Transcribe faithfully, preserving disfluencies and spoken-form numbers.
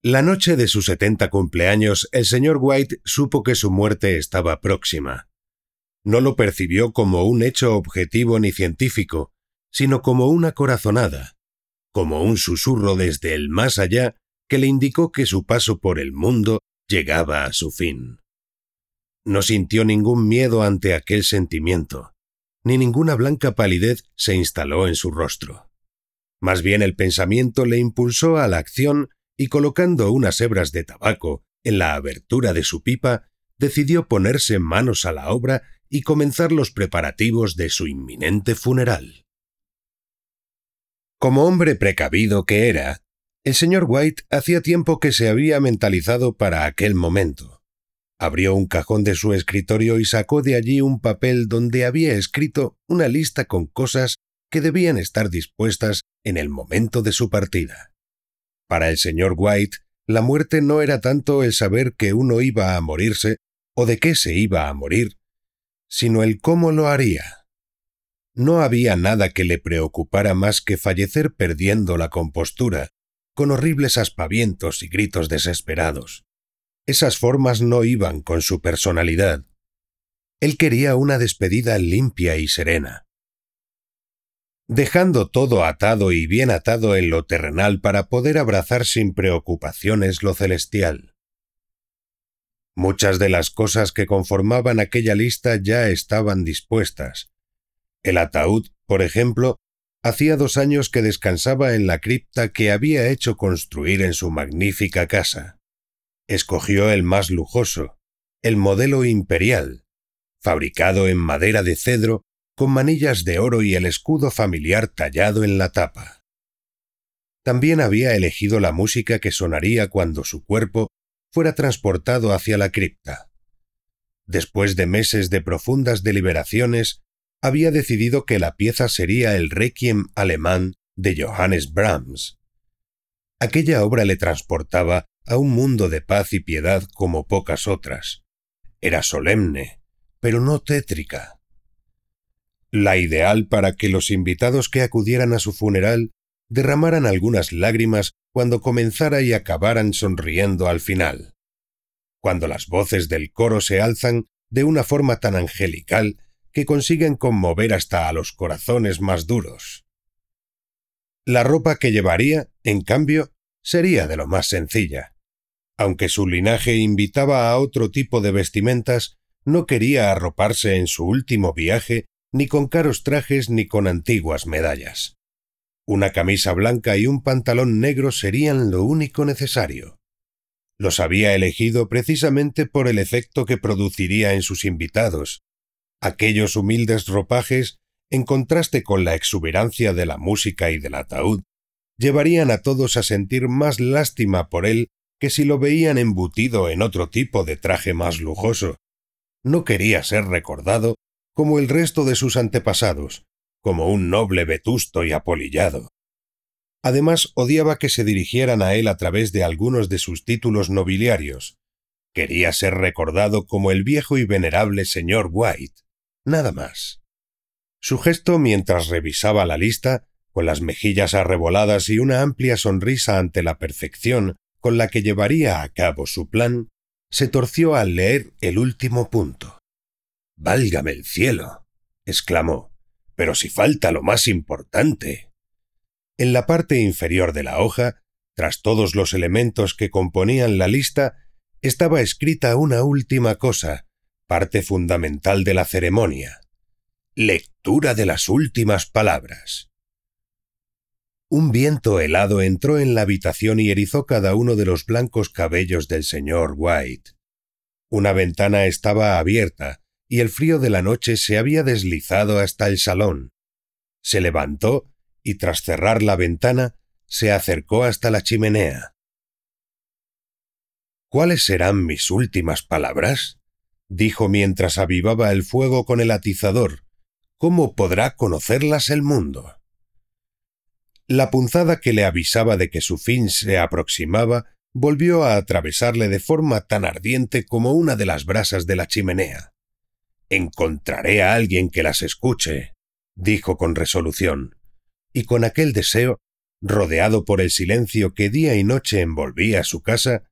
La noche de sus setenta cumpleaños, el señor White supo que su muerte estaba próxima. No lo percibió como un hecho objetivo ni científico, sino como una corazonada, como un susurro desde el más allá que le indicó que su paso por el mundo llegaba a su fin. No sintió ningún miedo ante aquel sentimiento, ni ninguna blanca palidez se instaló en su rostro. Más bien el pensamiento le impulsó a la acción y colocando unas hebras de tabaco en la abertura de su pipa, decidió ponerse manos a la obra y comenzar los preparativos de su inminente funeral. Como hombre precavido que era, el señor White hacía tiempo que se había mentalizado para aquel momento. Abrió un cajón de su escritorio y sacó de allí un papel donde había escrito una lista con cosas que debían estar dispuestas en el momento de su partida. Para el señor White, la muerte no era tanto el saber que uno iba a morirse o de qué se iba a morir, sino el cómo lo haría. No había nada que le preocupara más que fallecer perdiendo la compostura, con horribles aspavientos y gritos desesperados. Esas formas no iban con su personalidad. Él quería una despedida limpia y serena. Dejando todo atado y bien atado en lo terrenal para poder abrazar sin preocupaciones lo celestial. Muchas de las cosas que conformaban aquella lista ya estaban dispuestas. El ataúd, por ejemplo, hacía dos años que descansaba en la cripta que había hecho construir en su magnífica casa. Escogió el más lujoso, el modelo imperial, fabricado en madera de cedro, con manillas de oro y el escudo familiar tallado en la tapa. También había elegido la música que sonaría cuando su cuerpo fuera transportado hacia la cripta. Después de meses de profundas deliberaciones, había decidido que la pieza sería el Requiem alemán de Johannes Brahms. Aquella obra le transportaba a un mundo de paz y piedad como pocas otras. Era solemne, pero no tétrica. La ideal para que los invitados que acudieran a su funeral derramaran algunas lágrimas cuando comenzara y acabaran sonriendo al final. Cuando las voces del coro se alzan de una forma tan angelical que consiguen conmover hasta a los corazones más duros. La ropa que llevaría, en cambio, sería de lo más sencilla. Aunque su linaje invitaba a otro tipo de vestimentas, no quería arroparse en su último viaje ni con caros trajes ni con antiguas medallas. Una camisa blanca y un pantalón negro serían lo único necesario. Los había elegido precisamente por el efecto que produciría en sus invitados. Aquellos humildes ropajes, en contraste con la exuberancia de la música y del ataúd, llevarían a todos a sentir más lástima por él que si lo veían embutido en otro tipo de traje más lujoso. No quería ser recordado como el resto de sus antepasados, como un noble vetusto y apolillado. Además, odiaba que se dirigieran a él a través de algunos de sus títulos nobiliarios. Quería ser recordado como el viejo y venerable señor White, nada más. Su gesto mientras revisaba la lista, con las mejillas arreboladas y una amplia sonrisa ante la perfección con la que llevaría a cabo su plan, se torció al leer el último punto. «¡Válgame el cielo!», exclamó. «¡Pero si falta lo más importante!». En la parte inferior de la hoja, tras todos los elementos que componían la lista, estaba escrita una última cosa, parte fundamental de la ceremonia: lectura de las últimas palabras. Un viento helado entró en la habitación y erizó cada uno de los blancos cabellos del señor White. Una ventana estaba abierta, y el frío de la noche se había deslizado hasta el salón. Se levantó y, tras cerrar la ventana, se acercó hasta la chimenea. «¿Cuáles serán mis últimas palabras?», dijo mientras avivaba el fuego con el atizador. «¿Cómo podrá conocerlas el mundo?». La punzada que le avisaba de que su fin se aproximaba volvió a atravesarle de forma tan ardiente como una de las brasas de la chimenea. «Encontraré a alguien que las escuche», dijo con resolución, y con aquel deseo rodeado por el silencio que día y noche envolvía su casa,